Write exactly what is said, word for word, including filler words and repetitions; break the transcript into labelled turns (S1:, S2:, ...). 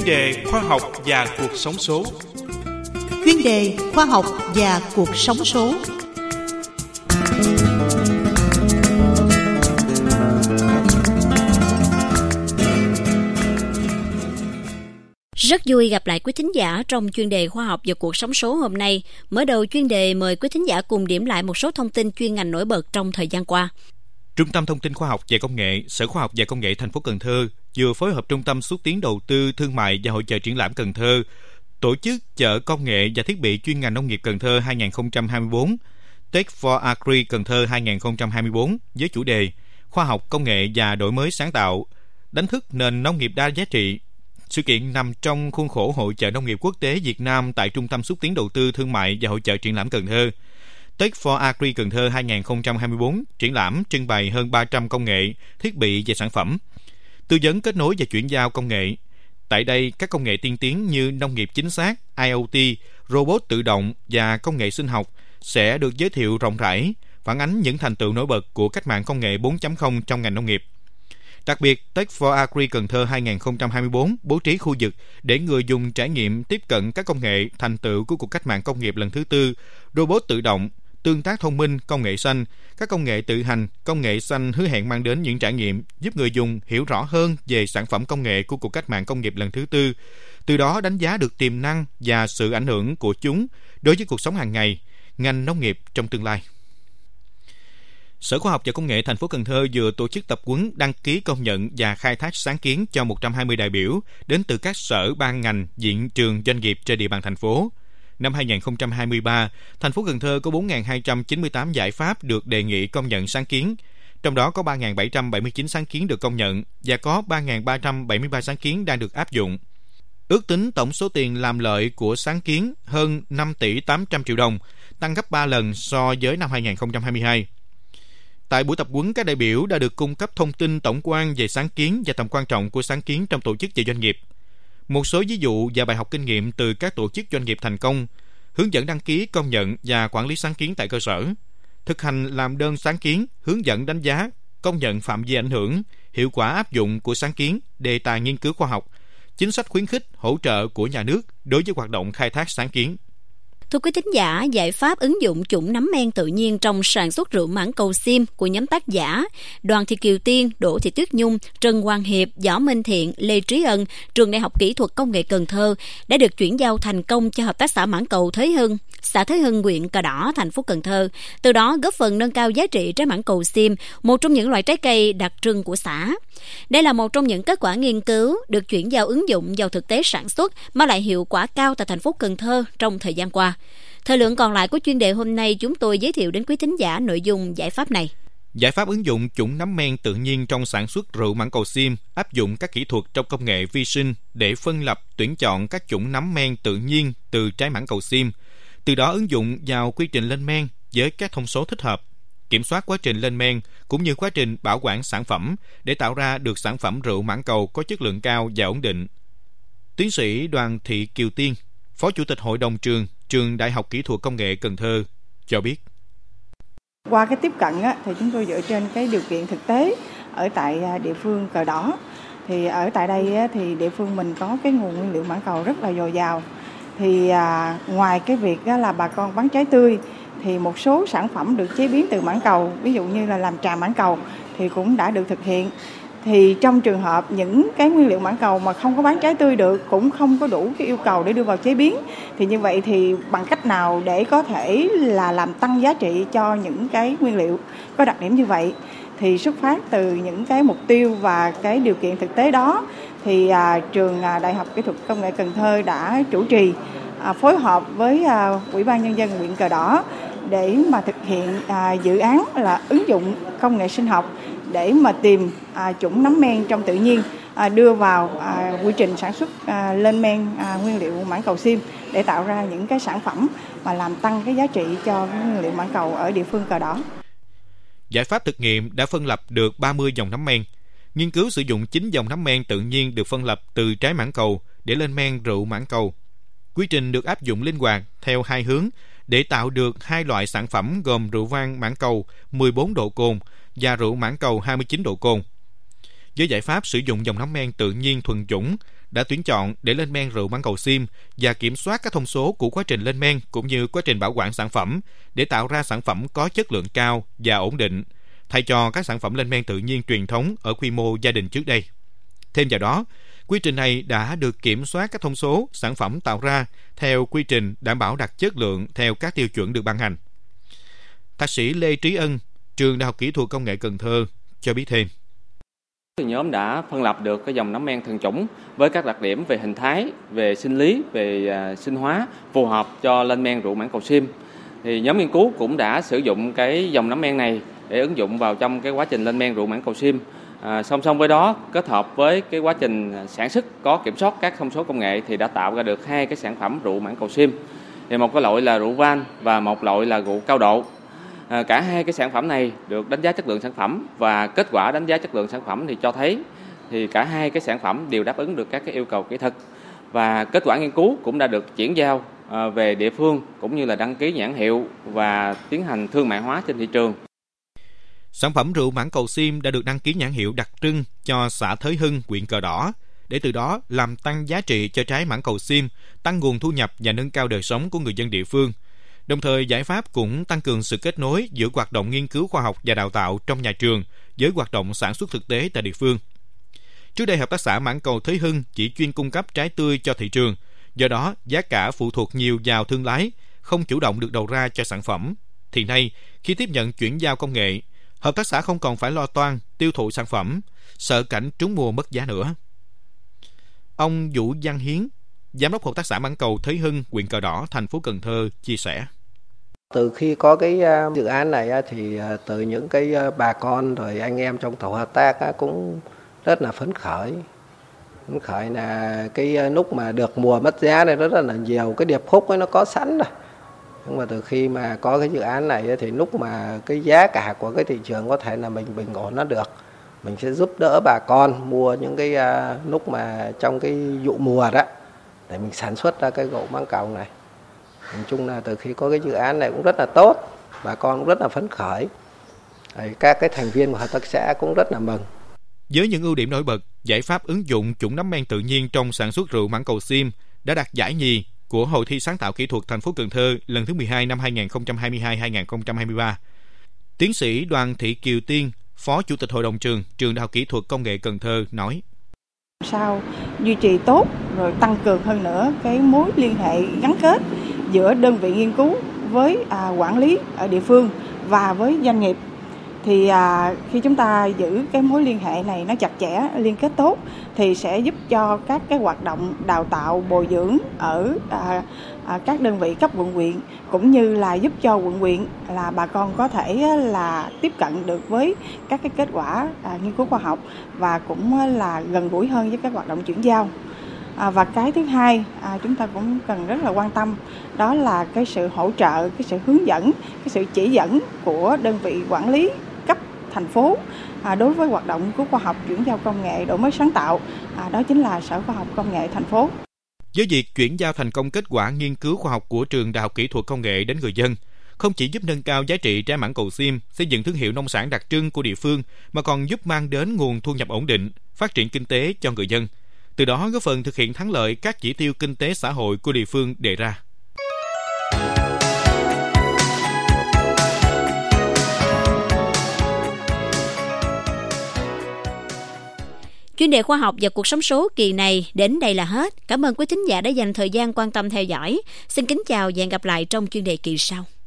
S1: đề khoa học và cuộc sống số.
S2: Chuyên đề khoa học và cuộc sống số.
S3: Rất vui gặp lại quý thính giả trong chuyên đề khoa học và cuộc sống số hôm nay. Mở đầu chuyên đề, mời quý thính giả cùng điểm lại một số thông tin chuyên ngành nổi bật trong thời gian qua.
S4: Trung tâm Thông tin Khoa học và Công nghệ, Sở Khoa học và Công nghệ thành phố Cần Thơ vừa phối hợp Trung tâm Xúc tiến Đầu tư Thương mại và Hội chợ Triển lãm Cần Thơ tổ chức chợ công nghệ và thiết bị chuyên ngành nông nghiệp Cần Thơ hai không hai tư, Tech for Agri Cần Thơ hai không hai tư với chủ đề Khoa học, công nghệ và đổi mới sáng tạo, đánh thức nền nông nghiệp đa giá trị. Sự kiện nằm trong khuôn khổ Hội chợ nông nghiệp quốc tế Việt Nam tại Trung tâm Xúc tiến Đầu tư Thương mại và Hội chợ Triển lãm Cần Thơ. Tech for Agri Cần Thơ hai không hai tư triển lãm trưng bày hơn ba trăm công nghệ, thiết bị và sản phẩm, tư vấn kết nối và chuyển giao công nghệ. Tại đây, các công nghệ tiên tiến như nông nghiệp chính xác, I O T, robot tự động và công nghệ sinh học sẽ được giới thiệu rộng rãi, phản ánh những thành tựu nổi bật của cách mạng công nghệ bốn chấm không trong ngành nông nghiệp. Đặc biệt, Tech for Agri Cần Thơ hai không hai tư bố trí khu vực để người dùng trải nghiệm tiếp cận các công nghệ thành tựu của cuộc cách mạng công nghiệp lần thứ tư, robot tự động, tương tác thông minh, công nghệ xanh, các công nghệ tự hành, công nghệ xanh hứa hẹn mang đến những trải nghiệm giúp người dùng hiểu rõ hơn về sản phẩm công nghệ của cuộc cách mạng công nghiệp lần thứ tư, từ đó đánh giá được tiềm năng và sự ảnh hưởng của chúng đối với cuộc sống hàng ngày, ngành nông nghiệp trong tương lai. Sở Khoa học và Công nghệ thành phố Cần Thơ vừa tổ chức tập huấn đăng ký công nhận và khai thác sáng kiến cho một trăm hai mươi đại biểu đến từ các sở, ban ngành, viện, trường, doanh nghiệp trên địa bàn thành phố. Năm hai không hai ba, thành phố Cần Thơ có bốn nghìn hai trăm chín mươi tám giải pháp được đề nghị công nhận sáng kiến, trong đó có ba nghìn bảy trăm bảy mươi chín sáng kiến được công nhận và có ba nghìn ba trăm bảy mươi ba sáng kiến đang được áp dụng. Ước tính tổng số tiền làm lợi của sáng kiến hơn năm tỷ tám trăm triệu đồng, tăng gấp ba lần so với năm hai không hai hai. Tại buổi tập huấn, các đại biểu đã được cung cấp thông tin tổng quan về sáng kiến và tầm quan trọng của sáng kiến trong tổ chức và doanh nghiệp, một số ví dụ và bài học kinh nghiệm từ các tổ chức doanh nghiệp thành công, hướng dẫn đăng ký, công nhận và quản lý sáng kiến tại cơ sở, thực hành làm đơn sáng kiến, hướng dẫn đánh giá, công nhận phạm vi ảnh hưởng, hiệu quả áp dụng của sáng kiến, đề tài nghiên cứu khoa học, chính sách khuyến khích, hỗ trợ của nhà nước đối với hoạt động khai thác sáng kiến.
S3: Thưa quý thính giả, giải pháp ứng dụng chủng nấm men tự nhiên trong sản xuất rượu mãng cầu xiêm của nhóm tác giả Đoàn Thị Kiều Tiên, Đỗ Thị Tuyết Nhung, Trần Hoàng Hiệp, Võ Minh Thiện, Lê Trí Ân, Trường Đại học Kỹ thuật Công nghệ Cần Thơ đã được chuyển giao thành công cho Hợp tác xã mãng cầu Thới Hưng, xã Thới Hưng, huyện Cờ Đỏ, thành phố Cần Thơ, từ đó góp phần nâng cao giá trị trái mãng cầu xiêm, một trong những loại trái cây đặc trưng của xã. Đây là một trong những kết quả nghiên cứu được chuyển giao ứng dụng vào thực tế sản xuất, mang lại hiệu quả cao tại thành phố Cần Thơ trong thời gian qua. Thời lượng còn lại của chuyên đề hôm nay, chúng tôi giới thiệu đến quý thính giả nội dung giải pháp này.
S4: Giải pháp ứng dụng chủng nấm men tự nhiên trong sản xuất rượu mãng cầu xiêm áp dụng các kỹ thuật trong công nghệ vi sinh để phân lập, tuyển chọn các chủng nấm men tự nhiên từ trái mãng cầu xiêm, từ đó ứng dụng vào quy trình lên men với các thông số thích hợp, kiểm soát quá trình lên men cũng như quá trình bảo quản sản phẩm để tạo ra được sản phẩm rượu mãng cầu có chất lượng cao và ổn định. Tiến sĩ Đoàn Thị Kiều Tiên, Phó Chủ tịch Hội đồng trường Trường Đại học Kỹ thuật Công nghệ Cần Thơ cho biết.
S5: Qua cái tiếp cận á, thì chúng tôi dựa trên cái điều kiện thực tế ở tại địa phương Cờ Đỏ. Thì ở tại đây á, thì địa phương mình có cái nguồn nguyên liệu mãng cầu rất là dồi dào. Thì à, ngoài cái việc á, là bà con bán trái tươi thì một số sản phẩm được chế biến từ mãng cầu, ví dụ như là làm trà mãng cầu thì cũng đã được thực hiện. Thì trong trường hợp những cái nguyên liệu mãng cầu mà không có bán trái tươi được, cũng không có đủ cái yêu cầu để đưa vào chế biến, thì như vậy thì bằng cách nào để có thể là làm tăng giá trị cho những cái nguyên liệu có đặc điểm như vậy, thì xuất phát từ những cái mục tiêu và cái điều kiện thực tế đó, thì à, trường à, Đại học Kỹ thuật Công nghệ Cần Thơ đã chủ trì à, phối hợp với à, Ủy ban Nhân dân huyện Cờ Đỏ để mà thực hiện à, dự án là ứng dụng công nghệ sinh học để mà tìm à, chủng nấm men trong tự nhiên, à, đưa vào à, quy trình sản xuất à, lên men à, nguyên liệu mãng cầu xiêm để tạo ra những cái sản phẩm mà làm tăng cái giá trị cho nguyên liệu mãng cầu ở địa phương Cờ Đỏ.
S4: Giải pháp thực nghiệm đã phân lập được ba mươi dòng nấm men. Nghiên cứu sử dụng chín dòng nấm men tự nhiên được phân lập từ trái mãng cầu để lên men rượu mãng cầu. Quy trình được áp dụng linh hoạt theo hai hướng để tạo được hai loại sản phẩm gồm rượu vang mãng cầu mười bốn độ cồn và rượu mãng cầu hai mươi chín độ cồn. với giải pháp sử dụng dòng nấm men tự nhiên thuần chủng, đã tuyển chọn để lên men rượu mãng cầu xiêm và kiểm soát các thông số của quá trình lên men cũng như quá trình bảo quản sản phẩm để tạo ra sản phẩm có chất lượng cao và ổn định, thay cho các sản phẩm lên men tự nhiên truyền thống ở quy mô gia đình trước đây. Thêm vào đó, quy trình này đã được kiểm soát các thông số sản phẩm tạo ra theo quy trình đảm bảo đạt chất lượng theo các tiêu chuẩn được ban hành. Thạc sĩ Lê Trí Ân, Trường Đại học Kỹ thuật Công nghệ Cần Thơ cho biết thêm.
S6: Nhóm đã phân lập được cái dòng nấm men thuần chủng với các đặc điểm về hình thái, về sinh lý, về uh, sinh hóa phù hợp cho lên men rượu mãng cầu xiêm. Thì nhóm nghiên cứu cũng đã sử dụng cái dòng nấm men này để ứng dụng vào trong cái quá trình lên men rượu mãng cầu xiêm. À, song song với đó, kết hợp với cái quá trình sản xuất có kiểm soát các thông số công nghệ thì đã tạo ra được hai cái sản phẩm rượu mãng cầu xiêm. Thì một cái loại là rượu van và một loại là rượu cao độ. À, cả hai cái sản phẩm này được đánh giá chất lượng sản phẩm và kết quả đánh giá chất lượng sản phẩm thì cho thấy thì cả hai cái sản phẩm đều đáp ứng được các cái yêu cầu kỹ thuật và kết quả nghiên cứu cũng đã được chuyển giao à, về địa phương cũng như là đăng ký nhãn hiệu và tiến hành thương mại hóa trên thị trường.
S4: Sản phẩm rượu mãng cầu xiêm đã được đăng ký nhãn hiệu đặc trưng cho xã Thới Hưng, huyện Cờ Đỏ, để từ đó làm tăng giá trị cho trái mãng cầu xiêm, tăng nguồn thu nhập và nâng cao đời sống của người dân địa phương. Đồng thời, giải pháp cũng tăng cường sự kết nối giữa hoạt động nghiên cứu khoa học và đào tạo trong nhà trường với hoạt động sản xuất thực tế tại địa phương. Trước đây, hợp tác xã mãng cầu Thới Hưng chỉ chuyên cung cấp trái tươi cho thị trường, do đó giá cả phụ thuộc nhiều vào thương lái, không chủ động được đầu ra cho sản phẩm. Thì nay, khi tiếp nhận chuyển giao công nghệ, hợp tác xã không còn phải lo toan tiêu thụ sản phẩm, sợ cảnh trúng mùa mất giá nữa. Ông Vũ Văn Hiến, Giám đốc hợp tác xã mãng cầu Thới Hưng, huyện Cờ Đỏ, thành phố Cần Thơ chia sẻ.
S7: Từ khi có cái dự án này thì từ những cái bà con rồi anh em trong tổ hợp tác cũng rất là phấn khởi. Phấn khởi là cái lúc mà được mùa mất giá này rất là nhiều, cái điệp khúc ấy nó có sẵn rồi. Nhưng mà từ khi mà có cái dự án này thì lúc mà cái giá cả của cái thị trường có thể là mình bình ổn nó được. Mình sẽ giúp đỡ bà con mua những cái lúc mà trong cái vụ mùa đó để mình sản xuất ra cái rượu mãng cầu này. Nói chung là từ khi có cái dự án này cũng rất là tốt, bà con cũng rất là phấn khởi. Các cái thành viên của hợp tác xã cũng rất là mừng.
S4: Với những ưu điểm nổi bật, giải pháp ứng dụng chủng nấm men tự nhiên trong sản xuất rượu mãng cầu xiêm đã đạt giải nhì của Hội thi sáng tạo kỹ thuật thành phố Cần Thơ lần thứ mười hai năm hai nghìn không trăm hai mươi hai đến hai nghìn không trăm hai mươi ba. Tiến sĩ Đoàn Thị Kiều Tiên, Phó Chủ tịch Hội đồng trường, Trường Đại học Kỹ thuật Công nghệ Cần Thơ nói:
S5: Sao duy trì tốt rồi tăng cường hơn nữa cái mối liên hệ gắn kết giữa đơn vị nghiên cứu với à, quản lý ở địa phương và với doanh nghiệp. Thì à, khi chúng ta giữ cái mối liên hệ này nó chặt chẽ, liên kết tốt thì sẽ giúp cho các cái hoạt động đào tạo bồi dưỡng ở à, à, các đơn vị cấp quận huyện cũng như là giúp cho quận huyện là bà con có thể là tiếp cận được với các cái kết quả à, nghiên cứu khoa học và cũng là gần gũi hơn với các hoạt động chuyển giao. À, và cái thứ hai à, chúng ta cũng cần rất là quan tâm, đó là cái sự hỗ trợ, cái sự hướng dẫn, cái sự chỉ dẫn của đơn vị quản lý cấp thành phố à, đối với hoạt động nghiên cứu khoa học, chuyển giao công nghệ, đổi mới sáng tạo, à, đó chính là Sở Khoa học Công nghệ thành phố.
S4: Với việc chuyển giao thành công kết quả nghiên cứu khoa học của Trường Đại học Kỹ thuật Công nghệ đến người dân, không chỉ giúp nâng cao giá trị trái mãng cầu xiêm, xây dựng thương hiệu nông sản đặc trưng của địa phương, mà còn giúp mang đến nguồn thu nhập ổn định, phát triển kinh tế cho người dân. Từ đó góp phần thực hiện thắng lợi các chỉ tiêu kinh tế xã hội của địa phương đề ra.
S3: Chuyên đề khoa học và cuộc sống số kỳ này đến đây là hết. Cảm ơn quý thính giả đã dành thời gian quan tâm theo dõi. Xin kính chào và hẹn gặp lại trong chuyên đề kỳ sau.